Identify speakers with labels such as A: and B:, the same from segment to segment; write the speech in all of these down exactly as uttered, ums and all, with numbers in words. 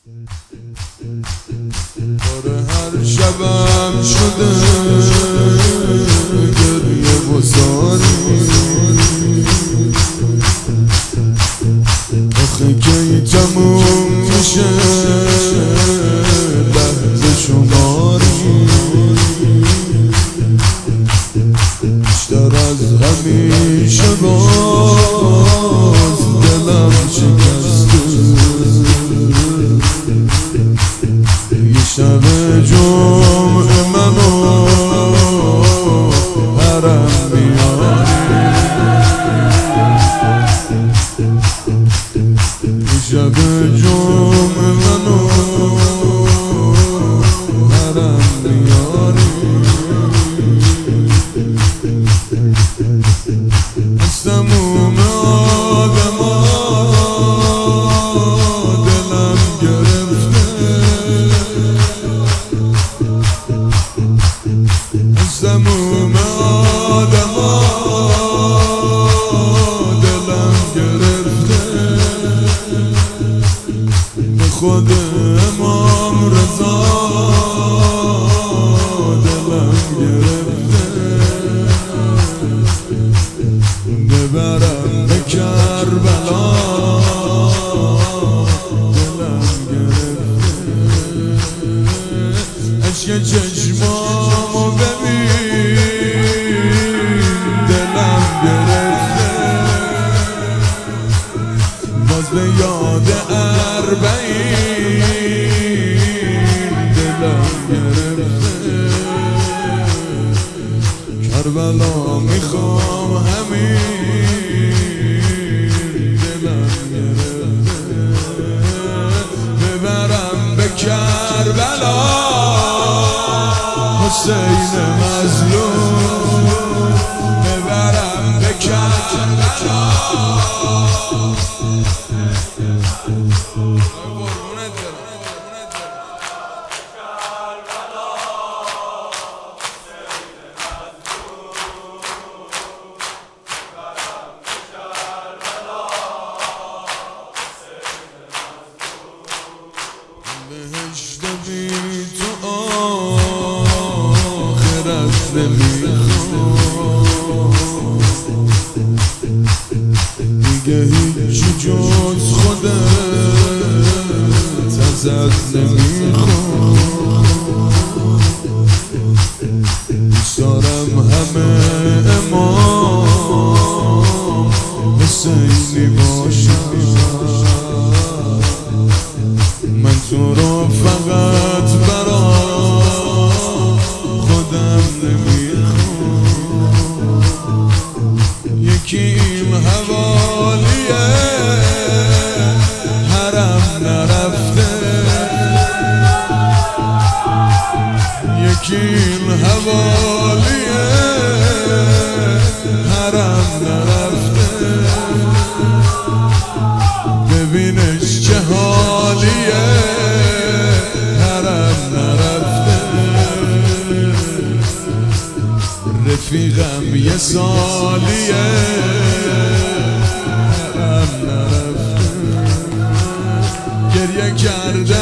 A: آره هر شبم شده گریه و زاری، آخه کی تموم میشه لحظه شماری، بیشتر از همیشه باز دلم شکسته، یه شب جمعه منو حرم میاری، یه شب جمعه منو حرم میاری، از تموم آدما دلم گرفته، از تموم آدما دلم گرفته، به خود امام رضا دلم گرفته، ببرم به کربلا دلم گرفته، عشق چشمامو ببین دلم گرفته، باز به یاد اربعین دلم گرفته، کربلا میخوام همین دلم گرفته، ببرم به کربلا حسین مظلوم، ببرم به کربلا. بهشت بی تو آخرت نمیخوام، دیگه هیچی جز خودت ازت نمیخوام، دوست دارم همه امام حسینی باشم، من تو رو فقط برا خودم نمیخوام، یکیم حوالیه حرم نرفته، یکیم حوالیه حرم نرفته، ببینش چه حالیه حرم نرفته، رفیقم یه سالیه حرم نرفته، گریه کرده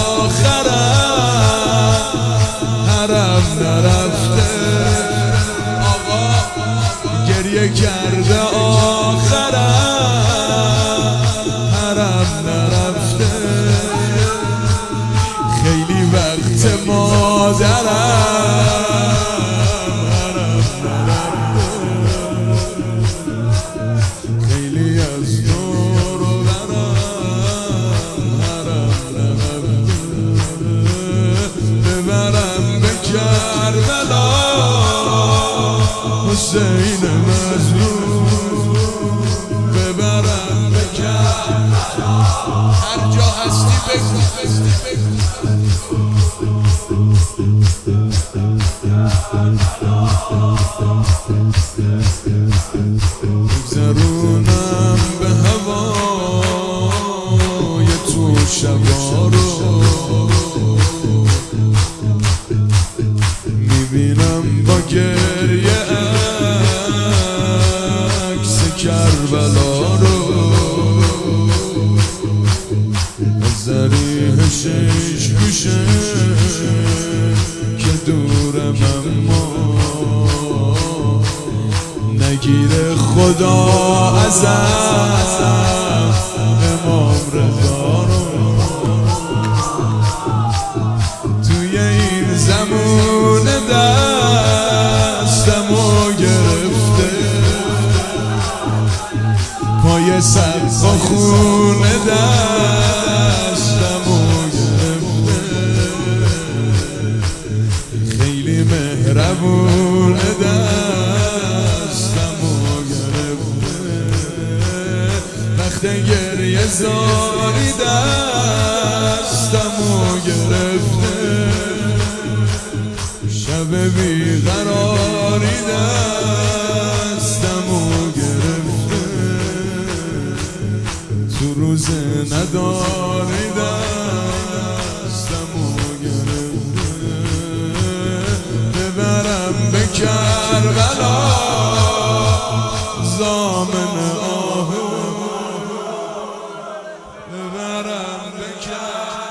A: آخرم حرم نرفته، آقا گریه کرده آخرم حرم نرفته، خیلی وقت مادرم حرم نرفته، خیلی از دور و برم حرم نرفته، ببرم به کربلا حسین مظلوم، ببرم به کربلا، هر جا هستی بگو بگذرونم به هوای تو شبا رو، میبینم با گریه عکس کربلا رو، از ذریح گوشش گوشه که دورم اما نگیره خدا ازم امام رضا رو توی این زمان دستمو گرفته پای سقف خونه دستمو گرفته خیلی مهربونه دستمو گرفته وقت گریه زاری دستمو گرفته شب بیقراری دستمو گرفته تو روز نداری دستمو گرفته ببرم به کربلا زامن آه ببرم به کربلا